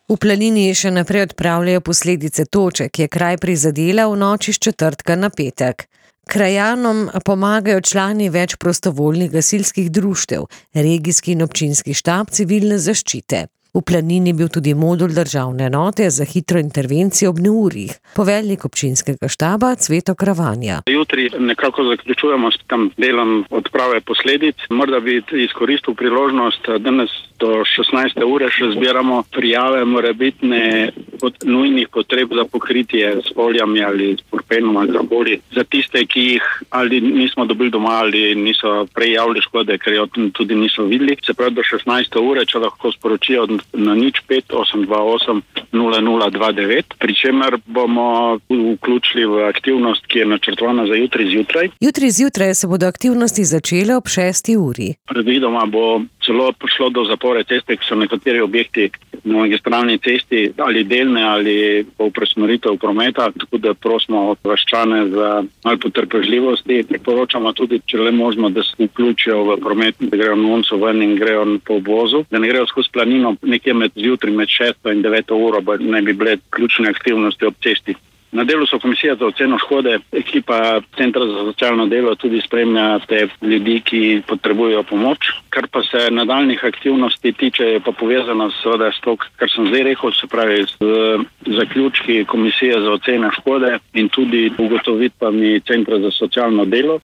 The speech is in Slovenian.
V Planini še naprej odpravljajo posledice toče, ki je kraj prizadela v noči s četrtka na petek. Krajanom pomagajo člani več prostovoljnih gasilskih društev, regijski in občinski štab civilne zaščite. V Planini bil tudi modul državne enote za hitro intervencijo ob neurjih. Poveljnik občinskega štaba Cveto Kravanja. Jutri nekako zaključujemo s tem delom odprave posledic. Morda bi izkoristil priložnost, danes do 16. ure še zbiramo prijave morebitne nujnih potreb za pokritje s folijami ali s porpenom ali karkoli. Za tiste, ki jih ali nismo dobili doma ali niso prej javili škode, ker jo tudi niso videli. Se pravi do 16. ure, če lahko sporočijo na 05 828 0029, pri čemer bomo vključili v aktivnost, ki je načrtovana za jutri zjutraj. Jutri zjutraj se bodo aktivnosti začele ob 6. uri. Predvidoma bo celo prišlo do zapore ceste, ki so nekateri objekti na magistralni cesti ali delne ali po preusmeritev prometa, tako da prosimo vaščane za malo potrpežljivosti. Priporočamo tudi, če le možno, da se vključijo v promet, da grejo na Onco ven in grejo po obvozu, da ne grejo skozi Planino. Nekje med 6. in 9. uro naj bi bile ključne aktivnosti ob cesti. Na delu so komisija za oceno škode, ekipa Centra za socialno delo tudi spremlja te ljudi, ki potrebujejo pomoč. Kar pa se nadaljnih aktivnosti tiče, je pa povezano seveda s to, kar sem zdaj rekel, se pravi z zaključki komisije za oceno škode in tudi ugotovitvami Centra za socialno delo.